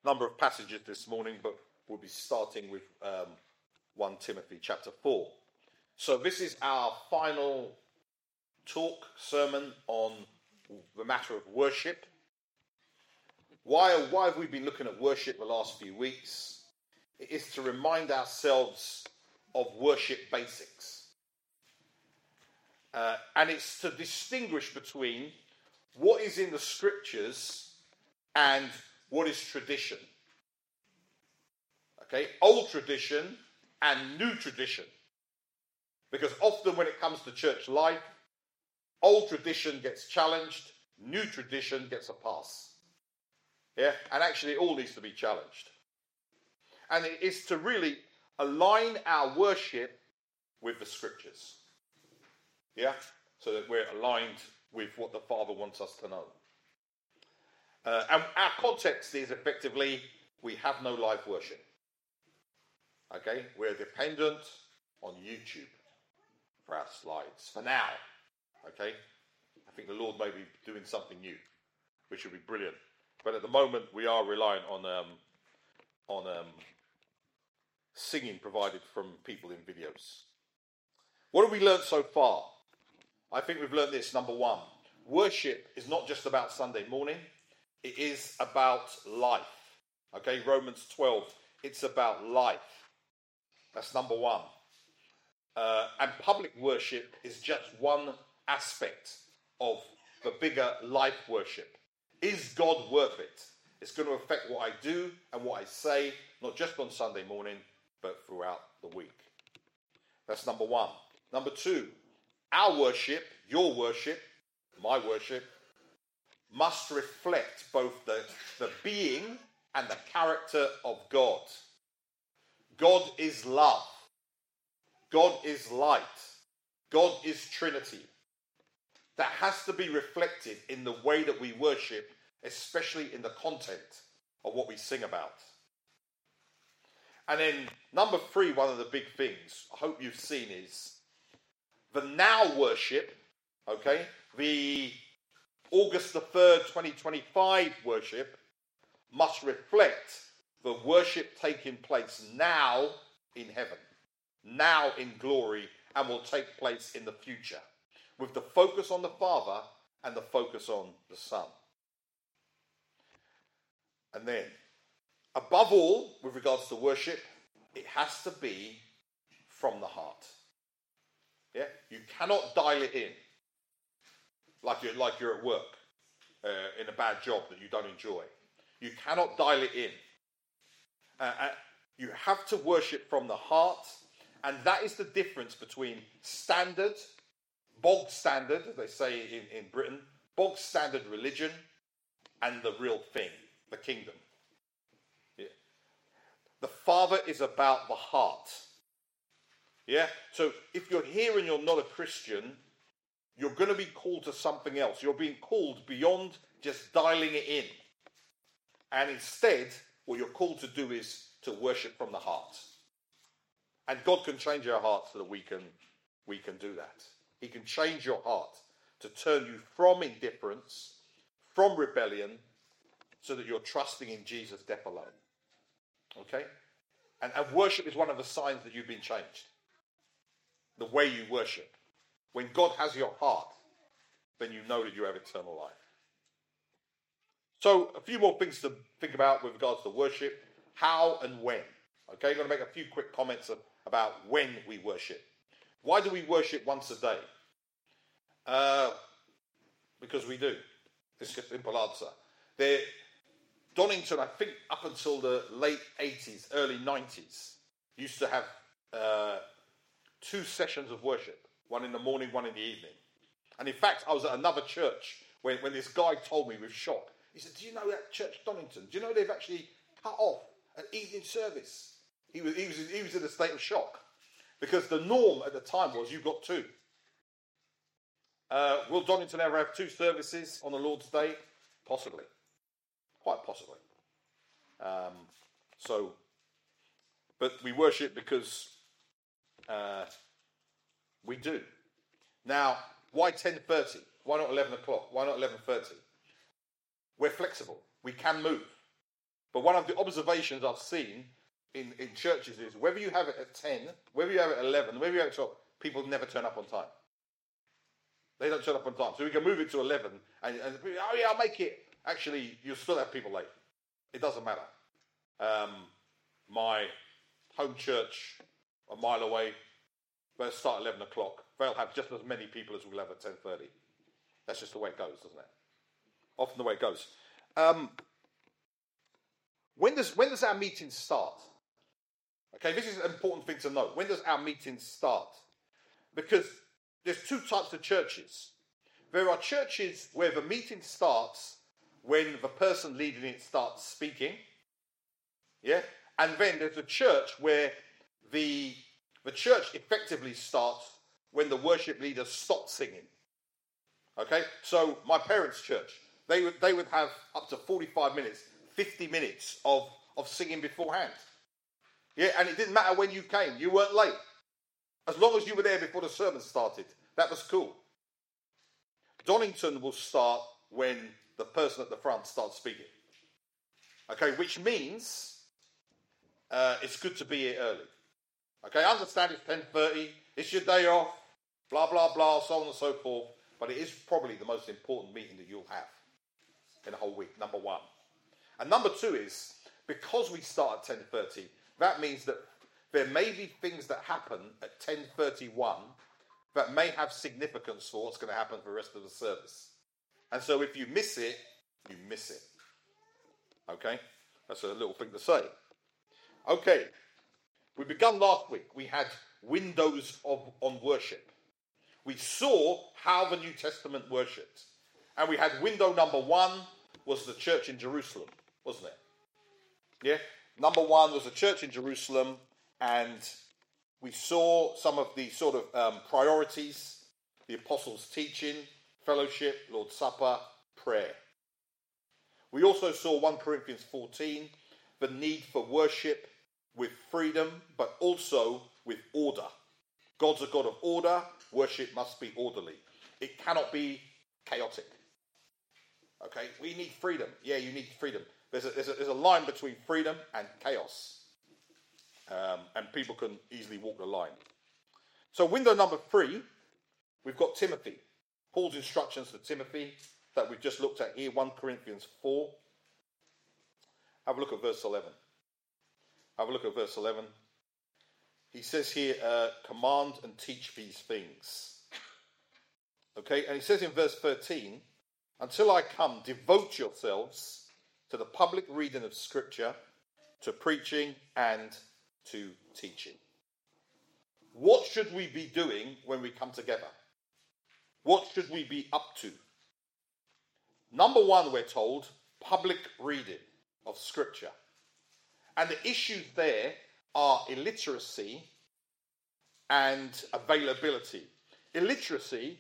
number of passages this morning, but we'll be starting with 1 Timothy chapter 4. So this is our final sermon on the matter of worship. Why have we been looking at worship the last few weeks? It is to remind ourselves of worship basics. And it's to distinguish between what is in the scriptures and what is tradition. Okay, old tradition and new tradition. Because often when it comes to church life, old tradition gets challenged, new tradition gets a pass. Yeah, and actually it all needs to be challenged. And it is to really align our worship with the scriptures. Yeah, so that we're aligned with what the Father wants us to know. And our context is effectively, we have no live worship. Okay, we're dependent on YouTube for our slides, for now. Okay, I think the Lord may be doing something new, which would be brilliant. But at the moment, we are relying on singing provided from people in videos. What have we learned so far? I think we've learned this. Number one, worship is not just about Sunday morning. It is about life. Okay, Romans 12, it's about life. That's number one. And public worship is just one aspect of the bigger life worship. Is God worth it? It's going to affect what I do and what I say, not just on Sunday morning, but throughout the week. That's number one. Number two, our worship, your worship, my worship, must reflect both the being and the character of God. God is love. God is light. God is Trinity. That has to be reflected in the way that we worship, especially in the content of what we sing about. And then number three, one of the big things I hope you've seen is the now worship, okay, the August the 3rd, 2025 worship must reflect the worship taking place now in heaven, now in glory, and will take place in the future, with the focus on the Father and the focus on the Son. And then, above all, with regards to worship, it has to be from the heart. Yeah, you cannot dial it in like you're at work in a bad job that you don't enjoy. You cannot dial it in. You have to worship from the heart, and that is the difference between standard, bog standard, as they say in Britain, bog standard religion, and the real thing, the kingdom. Yeah. The Father is about the heart. Yeah. So if you're here and you're not a Christian, you're going to be called to something else. You're being called beyond just dialing it in. And instead, what you're called to do is to worship from the heart. And God can change our hearts so that we can do that. He can change your heart to turn you from indifference, from rebellion, so that you're trusting in Jesus' death alone. Okay? And worship is one of the signs that you've been changed. The way you worship. When God has your heart, then you know that you have eternal life. So, a few more things to think about with regards to worship. How and when. Okay, I'm going to make a few quick comments about when we worship. Why do we worship once a day? Because we do. It's a simple answer. Donington, I think up until the late 80s, early 90s, used to have 2 sessions of worship. One in the morning, one in the evening. And in fact, I was at another church when this guy told me with shock. He said, do you know that church Donington? Do you know they've actually cut off an evening service? He was in a state of shock. Because the norm at the time was you've got 2. Will Donington ever have 2 services on the Lord's Day? Possibly. Quite possibly. But we worship because we do. Now, why 10:30? Why not 11 o'clock? Why not 11:30? We're flexible. We can move. But one of the observations I've seen in churches is whether you have it at 10, whether you have it at 11, whether you have it at 12, people never turn up on time. They don't turn up on time. So we can move it to 11 and oh yeah, I'll make it. Actually, you'll still have people late. It doesn't matter. My home church, a mile away, they'll start at 11 o'clock. They'll have just as many people as we'll have at 10:30. That's just the way it goes, doesn't it? Often the way it goes. When does our meeting start? Okay, this is an important thing to note. When does our meeting start? Because there's two types of churches. There are churches where the meeting starts when the person leading it starts speaking. Yeah? And then there's a church where the church effectively starts when the worship leader stops singing. Okay? So my parents' church, they would have up to 45 minutes, 50 minutes of singing beforehand. Yeah, and it didn't matter when you came. You weren't late. As long as you were there before the sermon started. That was cool. Donington will start when the person at the front starts speaking. Okay, which means it's good to be here early. Okay, I understand it's 10:30, it's your day off, blah, blah, blah, so on and so forth. But it is probably the most important meeting that you'll have in a whole week, number one. And number two is, because we start at 10:30, that means that there may be things that happen at 10:31 that may have significance for what's going to happen for the rest of the service. And so if you miss it, you miss it. Okay? That's a little thing to say. Okay. We begun last week. We had windows on worship. We saw how the New Testament worshipped. And we had window number one was the church in Jerusalem, wasn't it? Yeah? Number one was the church in Jerusalem, and we saw some of the sort of priorities, the apostles' teaching, fellowship, Lord's Supper, prayer. We also saw 1 Corinthians 14, the need for worship with freedom, but also with order. God's a God of order. Worship must be orderly. It cannot be chaotic. Okay, we need freedom. Yeah, you need freedom. There's a line between freedom and chaos. And people can easily walk the line. So window number 3, we've got Timothy. Paul's instructions to Timothy that we've just looked at here, 1 Corinthians 4. Have a look at verse 11. Have a look at verse 11. He says here, command and teach these things. Okay, and he says in verse 13, until I come, devote yourselves to the public reading of Scripture, to preaching and to teaching. What should we be doing when we come together? What should we be up to? Number one, we're told, public reading of Scripture. And the issues there are illiteracy and availability. Illiteracy,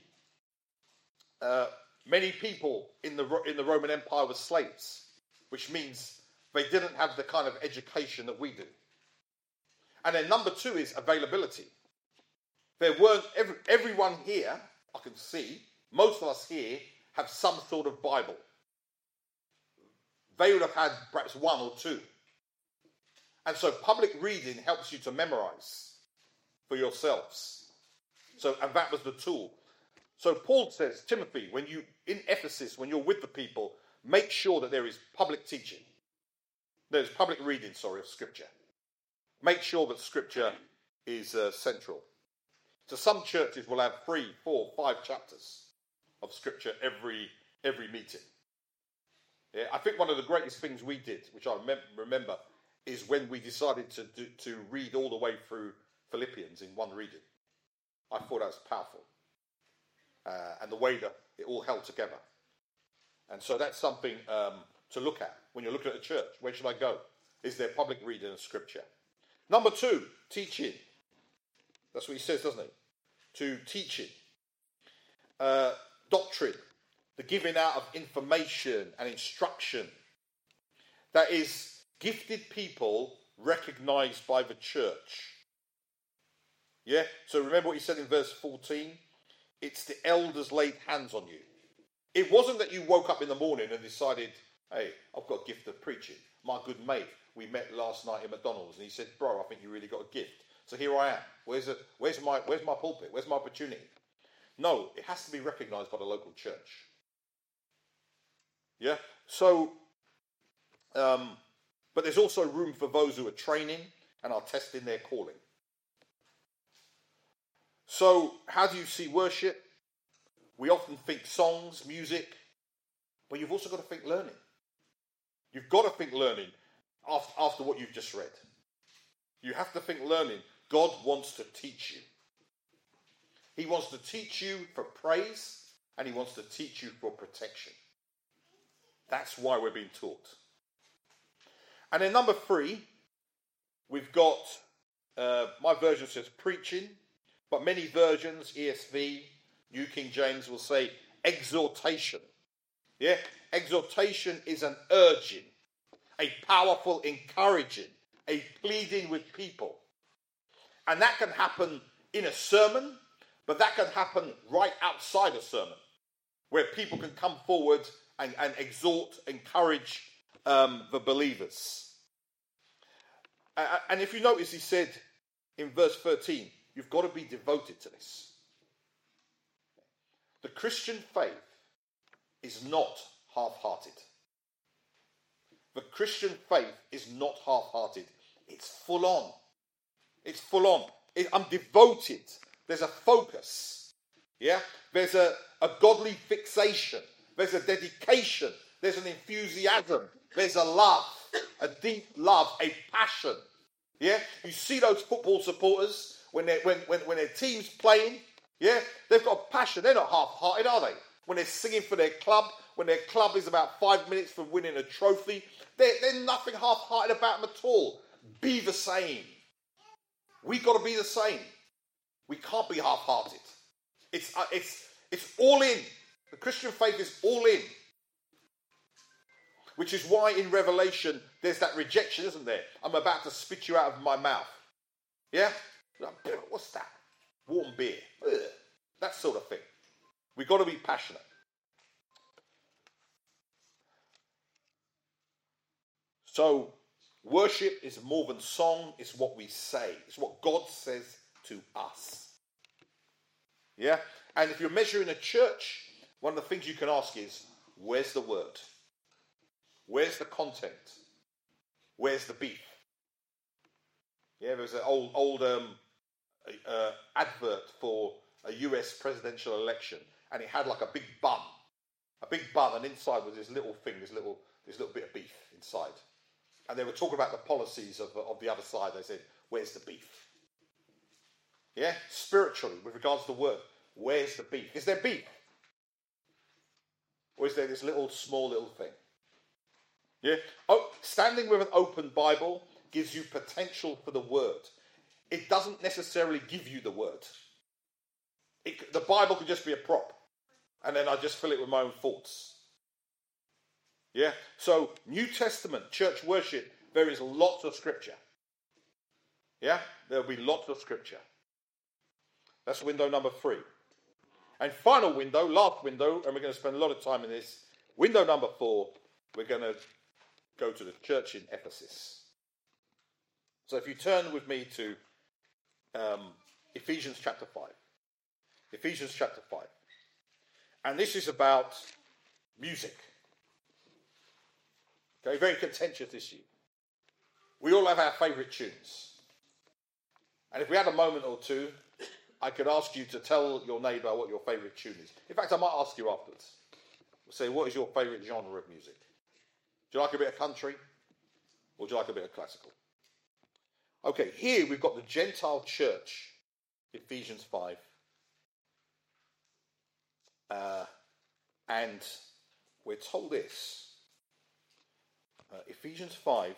many people in the Roman Empire were slaves, which means they didn't have the kind of education that we do. And then number two is availability. There weren't, everyone here, I can see, most of us here have some sort of Bible. They would have had perhaps one or two. And so public reading helps you to memorize for yourselves. And that was the tool. So Paul says, Timothy, in Ephesus, when you're with the people, make sure that there is public teaching. There's public reading, of Scripture. Make sure that Scripture is central. So some churches will have 3, 4, 5 chapters of Scripture every meeting. Yeah, I think one of the greatest things we did, which I remember, is when we decided to read all the way through Philippians in one reading. I thought that was powerful. And the way that it all held together. And so that's something to look at when you're looking at a church. Where should I go? Is there public reading of Scripture? Number 2, teaching. That's what he says, doesn't it? To teaching. Doctrine. The giving out of information and instruction. That is gifted people recognized by the church. Yeah? So remember what he said in verse 14? It's the elders laid hands on you. It wasn't that you woke up in the morning and decided, Hey, I've got a gift of preaching. My good mate, we met last night at McDonald's, and he said, bro, I think you really got a gift. So here I am. Where's my pulpit? Where's my opportunity? No, it has to be recognised by the local church. Yeah? So, but there's also room for those who are training and are testing their calling. So, how do you see worship? We often think songs, music, but you've also got to think learning. You've got to think learning after what you've just read. You have to think learning. God wants to teach you. He wants to teach you for praise, and he wants to teach you for protection. That's why we're being taught. And then number 3, we've got, my version says preaching, but many versions, ESV, New King James, will say exhortation. Yeah? Exhortation is an urging, a powerful encouraging, a pleading with people. And that can happen in a sermon, but that can happen right outside a sermon, where people can come forward and exhort, encourage the believers. And if you notice, he said in verse 13, you've got to be devoted to this. The Christian faith is not half-hearted. The Christian faith is not half-hearted. It's full on. It's full on. I'm devoted. There's a focus. Yeah? There's a godly fixation. There's a dedication. There's an enthusiasm. There's a love. A deep love. A passion. Yeah? You see those football supporters when their team's playing. Yeah? They've got a passion. They're not half-hearted, are they? When they're singing for their club, when their club is about 5 minutes from winning a trophy, there's nothing half-hearted about them at all. Be the same. We've got to be the same. We can't be half-hearted. It's all in. The Christian faith is all in. Which is why in Revelation there's that rejection, isn't there? I'm about to spit you out of my mouth. Yeah? What's that? Warm beer. Ugh. That sort of thing. We've got to be passionate. So, worship is more than song, it's what we say. It's what God says to us. Yeah? And if you're measuring a church, one of the things you can ask is, where's the word? Where's the content? Where's the beef? Yeah, there's an old advert for a US presidential election, and it had like a big bun, and inside was this little thing, this little bit of beef inside. And they were talking about the policies of the other side. They said, where's the beef? Yeah, spiritually, with regards to the word, where's the beef? Is there beef? Or is there this small little thing? Yeah. Oh, standing with an open Bible gives you potential for the word. It doesn't necessarily give you the word. The Bible could just be a prop. And then I just fill it with my own thoughts. Yeah. So, New Testament, church worship, there is lots of scripture. Yeah. There'll be lots of scripture. That's window number 3. And final window, last window, and we're going to spend a lot of time in this. Window number 4, we're going to go to the church in Ephesus. So if you turn with me to Ephesians chapter 5. Ephesians chapter 5. And this is about music. Okay, very contentious issue. We all have our favourite tunes. And if we had a moment or two, I could ask you to tell your neighbour what your favourite tune is. In fact, I might ask you afterwards. We'll say, what is your favourite genre of music? Do you like a bit of country? Or do you like a bit of classical? Okay, here we've got the Gentile church, Ephesians 5. And we're told this. Ephesians 5,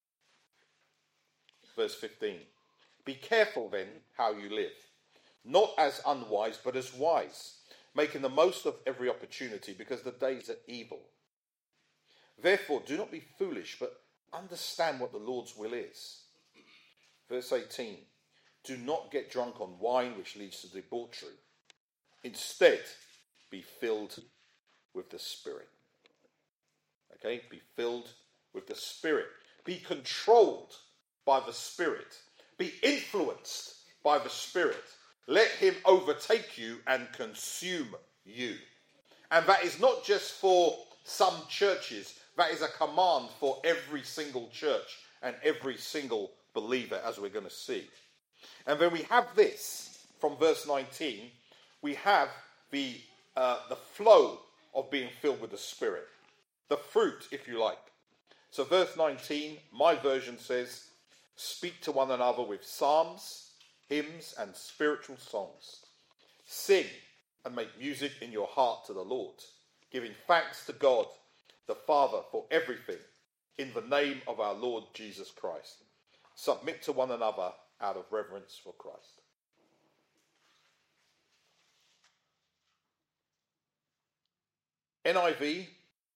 verse 15. Be careful then how you live, not as unwise, but as wise, making the most of every opportunity, because the days are evil. Therefore, do not be foolish, but understand what the Lord's will is. Verse 18. Do not get drunk on wine, which leads to debauchery. Instead, be filled with the Spirit. Okay, be filled with the Spirit. Be controlled by the Spirit. Be influenced by the Spirit. Let him overtake you and consume you. And that is not just for some churches. That is a command for every single church and every single believer, as we're going to see. And then we have this from verse 19. We have the flow of being filled with the Spirit. The fruit, if you like. So verse 19, my version says, speak to one another with psalms, hymns, and spiritual songs. Sing and make music in your heart to the Lord, giving thanks to God, the Father, for everything, in the name of our Lord Jesus Christ. Submit to one another out of reverence for Christ. NIV,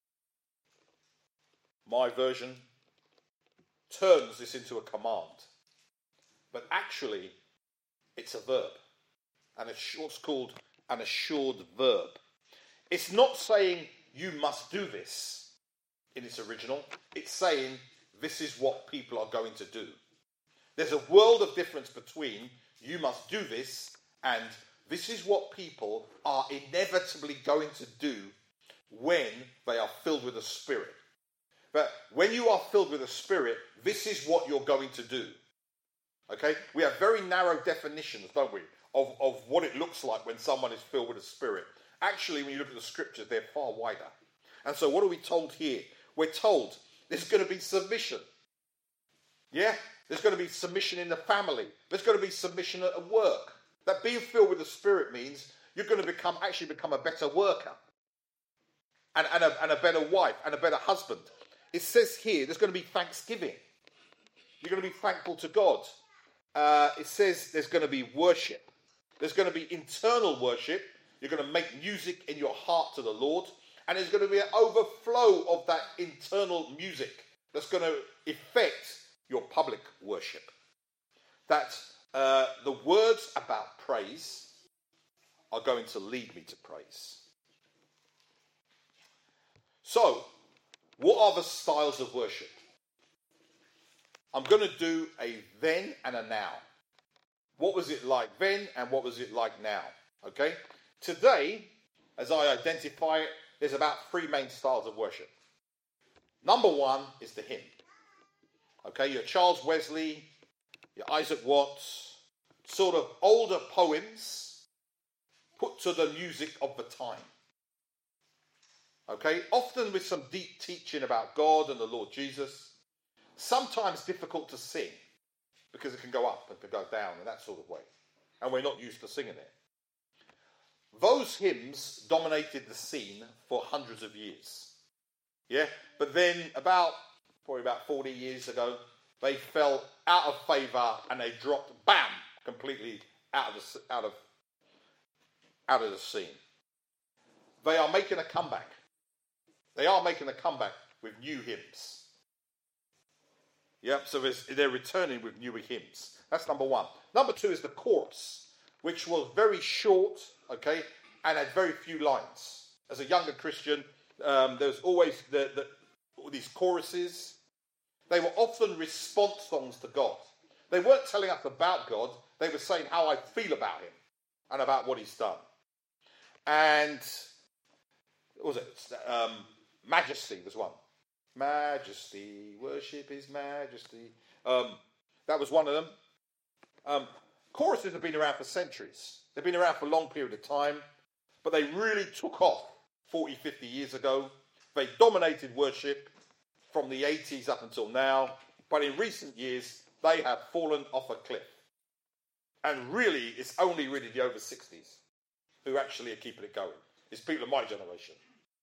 my version, turns this into a command. But actually, it's a verb. And it's what's called an assured verb. It's not saying you must do this in its original. It's saying this is what people are going to do. There's a world of difference between you must do this and this is what people are inevitably going to do when they are filled with the Spirit. But when you are filled with the Spirit, this is what you're going to do. Okay? We have very narrow definitions, don't we, of what it looks like when someone is filled with the Spirit. Actually, when you look at the scriptures, they're far wider. And so what are we told here? We're told there's going to be submission. Yeah? There's going to be submission in the family. There's going to be submission at work. That being filled with the Spirit means you're going to become a better worker. And a better wife and a better husband. It says here there's going to be thanksgiving. You're going to be thankful to God. It says there's going to be worship. There's going to be internal worship. You're going to make music in your heart to the Lord. And there's going to be an overflow of that internal music that's going to affect your public worship. That the words about praise are going to lead me to praise. So, what are the styles of worship? I'm going to do a then and a now. What was it like then and what was it like now? Okay? Today, as I identify it, there's about three main styles of worship. Number one is the hymn. Okay, your Charles Wesley, your Isaac Watts, sort of older poems put to the music of the time. Okay, often with some deep teaching about God and the Lord Jesus. Sometimes difficult to sing because it can go up and can go down in that sort of way. And we're not used to singing it. Those hymns dominated the scene for hundreds of years. Yeah, but then probably about 40 years ago, they fell out of favour and they dropped, bam, completely out of the scene. They are making a comeback. They are making a comeback with new hymns. Yep, so they're returning with newer hymns. That's number one. Number two is the chorus, which was very short, okay, and had very few lines. As a younger Christian, there's always these choruses. They were often response songs to God. They weren't telling us about God. They were saying how I feel about him and about what he's done. And what was it? Majesty was one. Majesty, worship his majesty. That was one of them. Choruses have been around for centuries. They've been around for a long period of time, but they really took off 40, 50 years ago. They dominated worship from the 80s up until now, but in recent years, they have fallen off a cliff. And really, it's only really the over 60s who actually are keeping it going. It's people of my generation.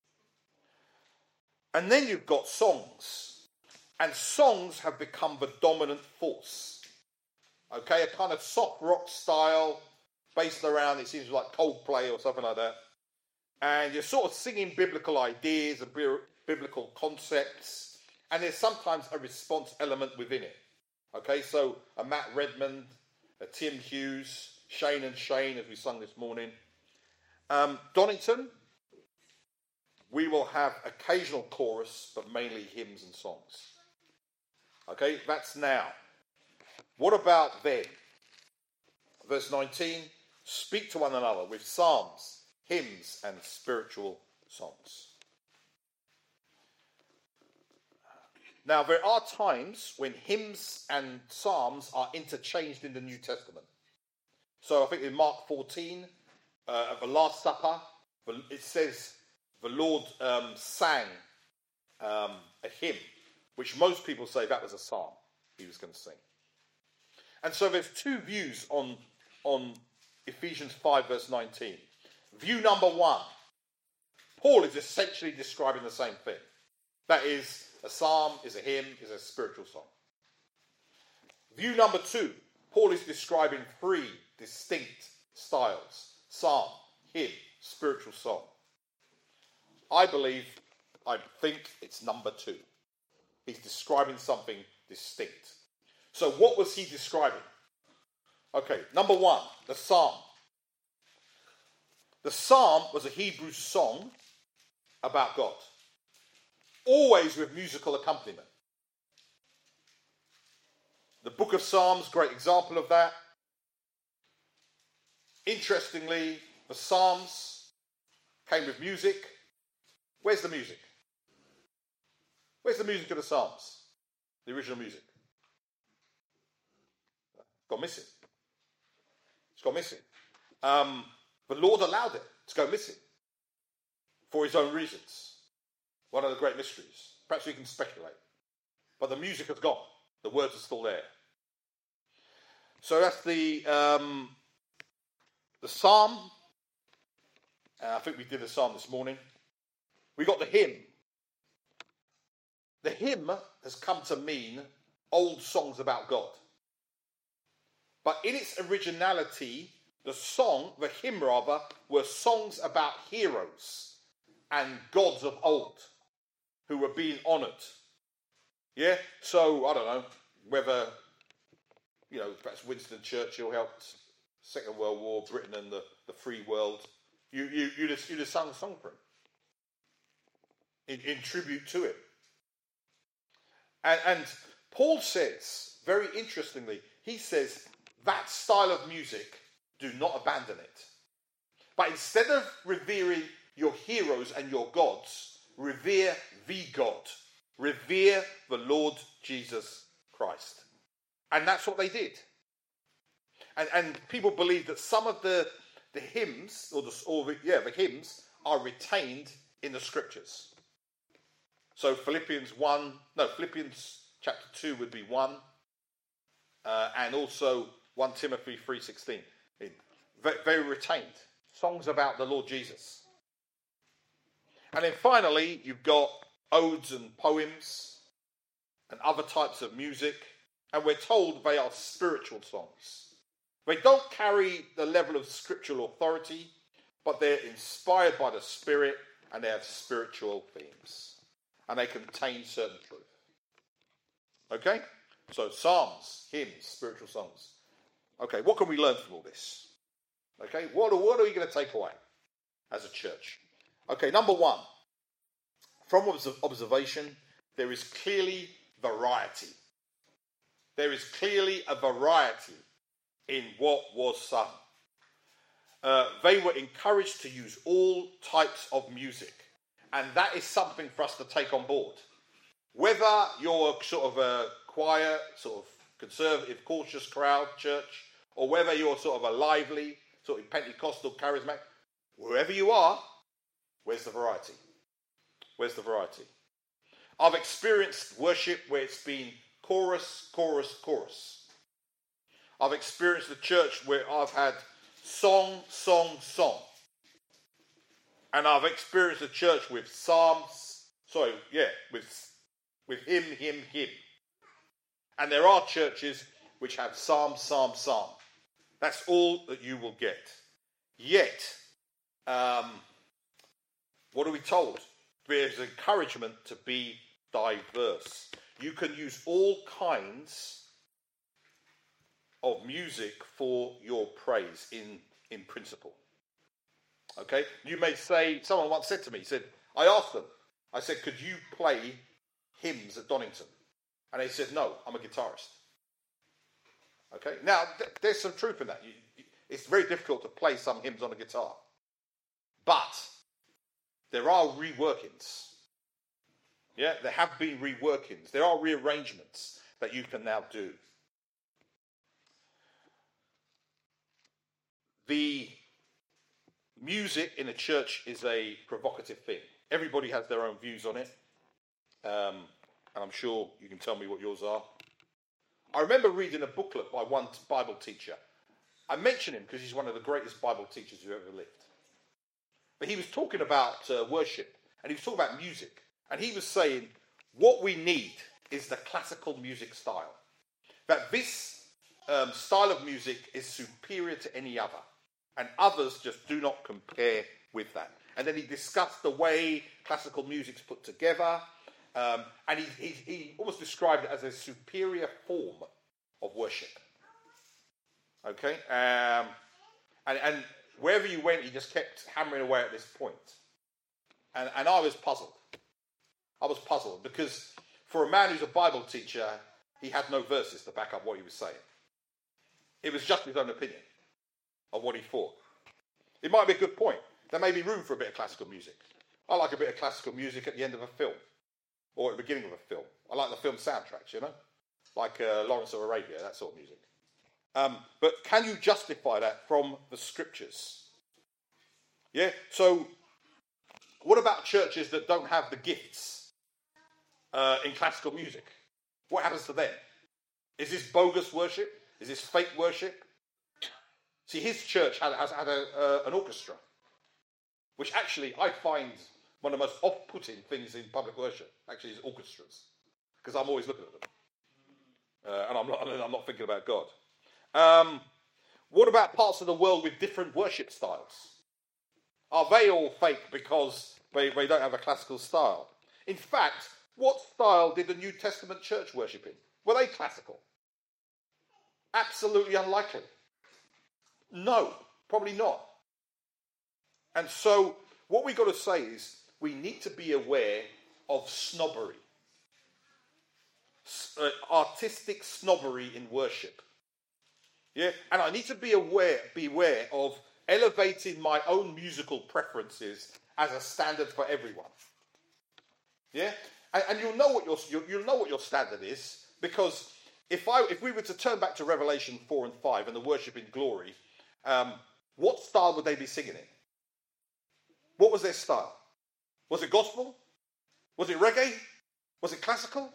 And then you've got songs. And songs have become the dominant force. Okay, a kind of soft rock style based around, it seems like Coldplay or something like that. And you're sort of singing biblical ideas and biblical concepts. And there's sometimes a response element within it. Okay, so a Matt Redman, a Tim Hughes, Shane and Shane, as we sung this morning. Donington, we will have occasional chorus, but mainly hymns and songs. Okay, that's now. What about then? Verse 19, speak to one another with psalms, hymns, and spiritual songs. Now, there are times when hymns and psalms are interchanged in the New Testament. So I think in Mark 14, at the Last Supper, it says the Lord sang a hymn, which most people say that was a psalm he was going to sing. And so there's two views on Ephesians 5 verse 19. View number one, Paul is essentially describing the same thing. That is, a psalm is a hymn, is a spiritual song. View number two, Paul is describing three distinct styles: psalm, hymn, spiritual song. I think it's number two. He's describing something distinct. So what was he describing? Okay, number one, the psalm. The psalm was a Hebrew song about God, always with musical accompaniment. The book of Psalms, great example of that. Interestingly, the Psalms came with music. Where's the music? Where's the music of the Psalms? The original music. It's gone missing. It's gone missing. The Lord allowed it to go missing for his own reasons. One of the great mysteries. Perhaps we can speculate. But the music has gone. The words are still there. So that's the psalm. I think we did the psalm this morning. We got the hymn. The hymn has come to mean old songs about God. But in its originality, the hymn rather, were songs about heroes and gods of old who were being honoured. Yeah? So, I don't know, whether, perhaps Winston Churchill helped Second World War, Britain and the free world. You'd have sung a song for him in tribute to him. And Paul says, very interestingly, he says, that style of music, do not abandon it. But instead of revering your heroes and your gods, revere the God. Revere the Lord Jesus Christ. And that's what they did. And people believe that some of the hymns, the hymns are retained in the scriptures. So Philippians chapter 2 would be 1, and also 1 Timothy 3:16. Very retained. Songs about the Lord Jesus. And then finally, you've got odes and poems and other types of music, and we're told they are spiritual songs. They don't carry the level of scriptural authority, but they're inspired by the Spirit and they have spiritual themes. And they contain certain truth. Okay? So psalms, hymns, spiritual songs. Okay, what can we learn from all this? Okay, what are we going to take away as a church? Okay, number one. From observation, there is clearly variety. There is clearly a variety in what was sung. They were encouraged to use all types of music. And that is something for us to take on board. Whether you're sort of a quiet, sort of conservative, cautious crowd church, or whether you're sort of a lively, sort of Pentecostal, charismatic, wherever you are, where's the variety? Where's the variety? I've experienced worship where it's been chorus, chorus, chorus. I've experienced a church where I've had song, song, song. And I've experienced a church with with hymn, hymn, hymn. And there are churches which have psalm, psalm, psalm. That's all that you will get. Yet, what are we told? There's encouragement to be diverse. You can use all kinds of music for your praise in principle. Okay? You may say, someone once said to me, he said, I asked them, I said, could you play hymns at Donington? And they said, no, I'm a guitarist. Okay, now there's some truth in that. It's very difficult to play some hymns on a guitar. But there are reworkings. Yeah, there have been reworkings. There are rearrangements that you can now do. The music in a church is a provocative thing. Everybody has their own views on it. And I'm sure you can tell me what yours are. I remember reading a booklet by one Bible teacher. I mention him because he's one of the greatest Bible teachers who ever lived. But he was talking about worship, and he was talking about music. And he was saying, what we need is the classical music style. That this style of music is superior to any other. And others just do not compare with that. And then he discussed the way classical music's put together. And he almost described it as a superior form of worship. Okay? And wherever you went, he just kept hammering away at this point. And I was puzzled. I was puzzled because for a man who's a Bible teacher, he had no verses to back up what he was saying. It was just his own opinion of what he thought. It might be a good point. There may be room for a bit of classical music. I like a bit of classical music at the end of a film or at the beginning of a film. I like the film soundtracks, you know, like Lawrence of Arabia, that sort of music. But can you justify that from the scriptures? Yeah, so what about churches that don't have the gifts in classical music? What happens to them? Is this bogus worship? Is this fake worship? See, his church has had an orchestra, which actually I find one of the most off-putting things in public worship, actually, is orchestras, because I'm always looking at them. And I'm not thinking about God. What about parts of the world with different worship styles? Are they all fake because they don't have a classical style? In fact, what style did the New Testament church worship in? Were they classical? Absolutely unlikely. No, probably not. And so what we've got to say is we need to be aware of snobbery. Artistic snobbery in worship. Yeah, and I need to beware of elevating my own musical preferences as a standard for everyone. Yeah, and you'll know what your standard is, because if we were to turn back to Revelation 4 and 5 and the worship in glory, what style would they be singing in? What was their style? Was it gospel? Was it reggae? Was it classical?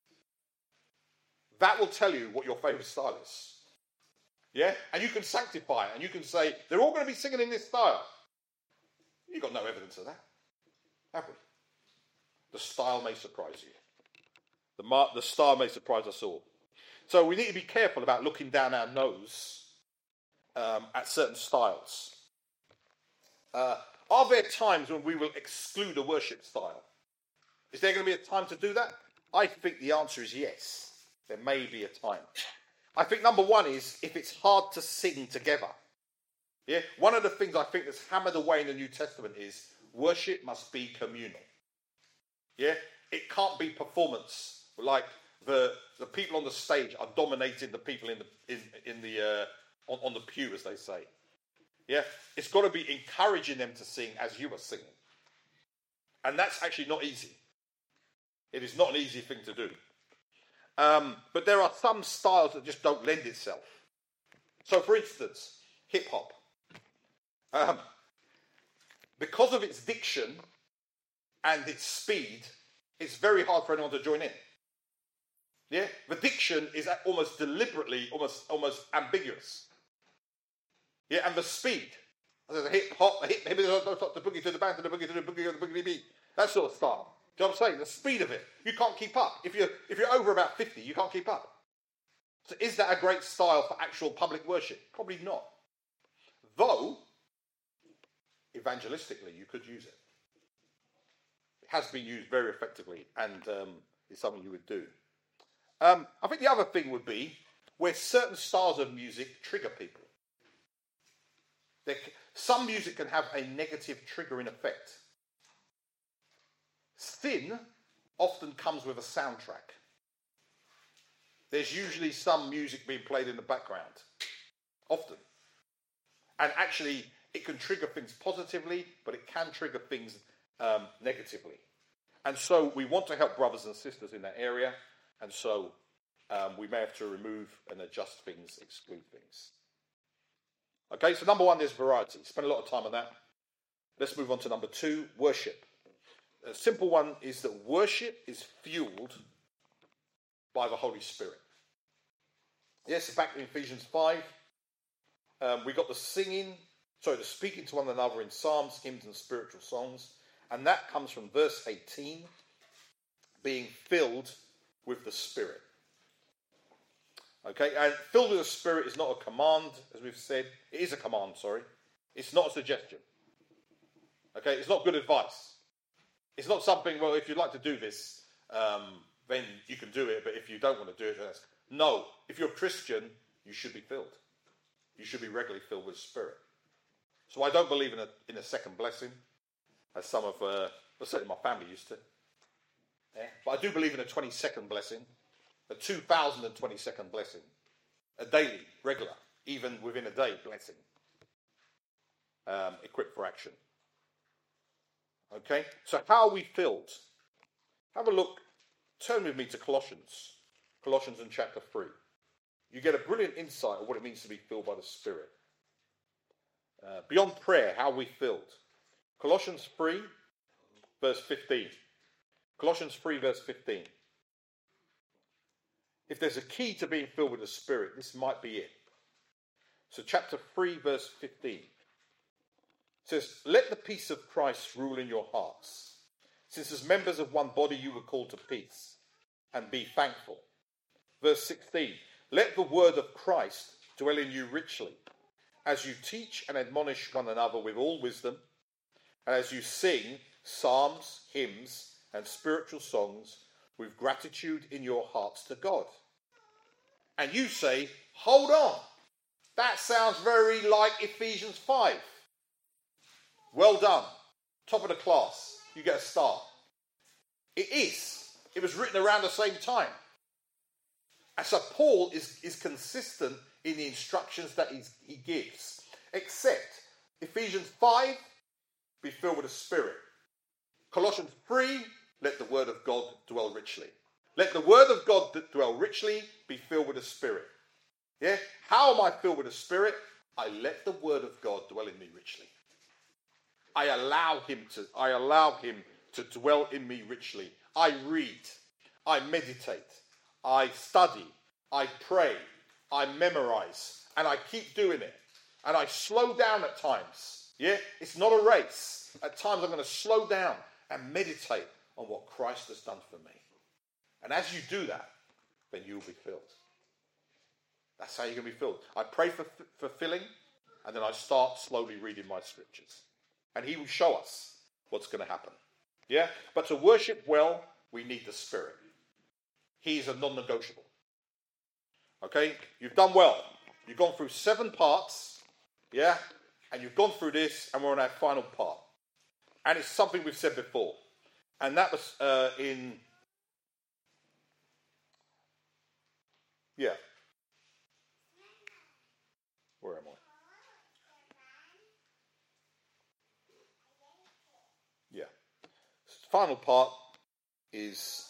That will tell you what your favourite style is. Yeah? And you can sanctify it, and you can say, they're all going to be singing in this style. You've got no evidence of that, have we? The style may surprise you. The style may surprise us all. So we need to be careful about looking down our nose at certain styles. Are there times when we will exclude a worship style? Is there going to be a time to do that? I think the answer is yes. There may be a time. I think number one is if it's hard to sing together. Yeah, one of the things I think that's hammered away in the New Testament is worship must be communal. Yeah, it can't be performance like the people on the stage are dominating the people on the pew, as they say. Yeah, it's got to be encouraging them to sing as you are singing, and that's actually not easy. It is not an easy thing to do. But there are some styles that just don't lend itself. So, for instance, hip hop. Because of its diction and its speed, it's very hard for anyone to join in. Yeah, the diction is almost deliberately, almost ambiguous. Yeah, and the speed. The hip hop, the boogie to the bang, to the boogie to the boogie, to the boogie beat. That sort of style. Do you know what I'm saying? The speed of it, you can't keep up. If you're over about 50, you can't keep up. So is that a great style for actual public worship? Probably not. Though, evangelistically, you could use it. It has been used very effectively, and it's something you would do. I think the other thing would be where certain styles of music trigger people. Some music can have a negative triggering effect. Sin often comes with a soundtrack. There's usually some music being played in the background. Often. And actually, it can trigger things positively, but it can trigger things negatively. And so we want to help brothers and sisters in that area. And so we may have to remove and adjust things, exclude things. Okay, so number one, there's variety. Spend a lot of time on that. Let's move on to number two, worship. A simple one is that worship is fueled by the Holy Spirit. Yes, back in Ephesians 5, we got the speaking to one another in psalms, hymns, and spiritual songs. And that comes from verse 18, being filled with the Spirit. Okay, and filled with the Spirit is not a command, as we've said. It is a command, sorry. It's not a suggestion. Okay, it's not good advice. It's not something, well, if you'd like to do this, then you can do it, but if you don't want to do it, then no. If you're a Christian, you should be filled. You should be regularly filled with the Spirit. So I don't believe in a second blessing, as some of, certainly my family used to. Yeah. But I do believe in a 22nd blessing, a 2022nd blessing, a daily, regular, even within a day blessing, equipped for action. Okay, so how are we filled? Have a look, turn with me to Colossians in chapter 3. You get a brilliant insight of what it means to be filled by the Spirit. Beyond prayer, how are we filled? Colossians 3, verse 15. Colossians 3, verse 15. If there's a key to being filled with the Spirit, this might be it. So chapter 3, verse 15. It says, let the peace of Christ rule in your hearts, since as members of one body you were called to peace, and be thankful. Verse 16, let the word of Christ dwell in you richly, as you teach and admonish one another with all wisdom, and as you sing psalms, hymns, and spiritual songs with gratitude in your hearts to God. And you say, hold on, that sounds very like Ephesians 5. Well done. Top of the class. You get a star. It is. It was written around the same time. And so Paul is consistent in the instructions that he gives. Except Ephesians 5, be filled with the Spirit. Colossians 3, let the word of God dwell richly. Let the word of God dwell richly, be filled with the Spirit. Yeah? How am I filled with the Spirit? I let the word of God dwell in me richly. I allow him to dwell in me richly. I read, I meditate, I study, I pray, I memorize, and I keep doing it. And I slow down at times. Yeah, it's not a race. At times I'm going to slow down and meditate on what Christ has done for me. And as you do that, then you'll be filled. That's how you're going to be filled. I pray for filling, and then I start slowly reading my scriptures. And he will show us what's going to happen. Yeah? But to worship well, we need the Spirit. He's a non-negotiable. Okay? You've done well. You've gone through 7 parts. Yeah? And you've gone through this, and we're on our final part. And it's something we've said before. And that was yeah. Where am I? Yeah. Final part is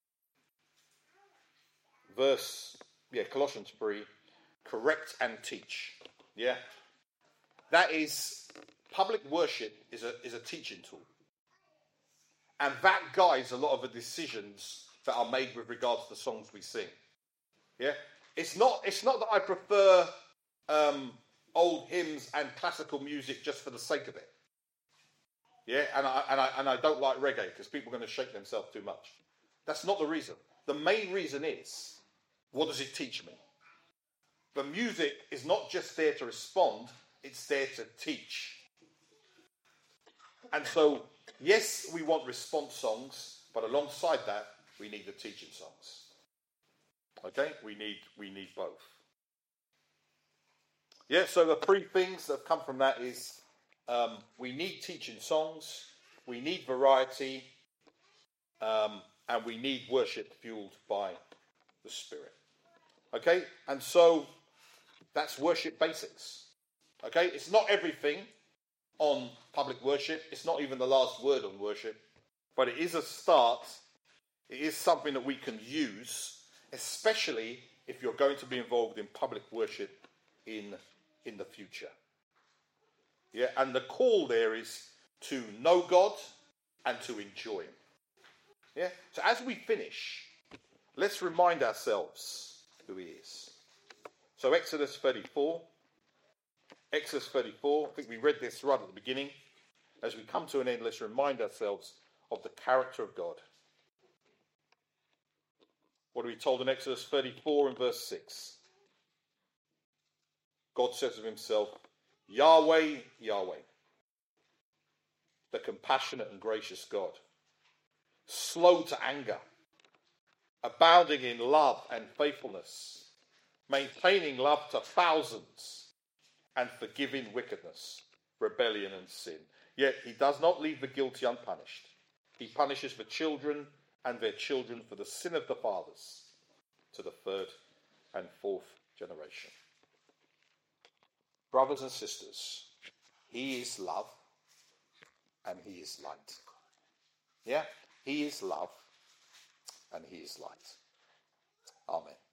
Colossians 3, correct and teach. Yeah. That is, public worship is a teaching tool. And that guides a lot of the decisions that are made with regards to the songs we sing. Yeah. It's not that I prefer old hymns and classical music just for the sake of it. Yeah, and I don't like reggae because people are going to shake themselves too much. That's not the reason. The main reason is, what does it teach me? The music is not just there to respond, it's there to teach. And so, yes, we want response songs, but alongside that, we need the teaching songs. Okay, we need both. Yeah, so the 3 things that have come from that is we need teaching songs, we need variety, and we need worship fueled by the Spirit. Okay, and so that's worship basics. Okay, it's not everything on public worship. It's not even the last word on worship, but it is a start. It is something that we can use, especially if you're going to be involved in public worship in the future. Yeah, and the call there is to know God and to enjoy him. Yeah. So as we finish, let's remind ourselves who he is. So Exodus 34. Exodus 34, I think we read this right at the beginning. As we come to an end, let's remind ourselves of the character of God. What are we told in Exodus 34 and verse 6? God says of himself, Yahweh, Yahweh, the compassionate and gracious God, slow to anger, abounding in love and faithfulness, maintaining love to thousands, and forgiving wickedness, rebellion and sin. Yet he does not leave the guilty unpunished. He punishes the children and their children for the sin of the fathers to the third and fourth generation. Brothers and sisters, he is love and he is light. Yeah, he is love and he is light. Amen.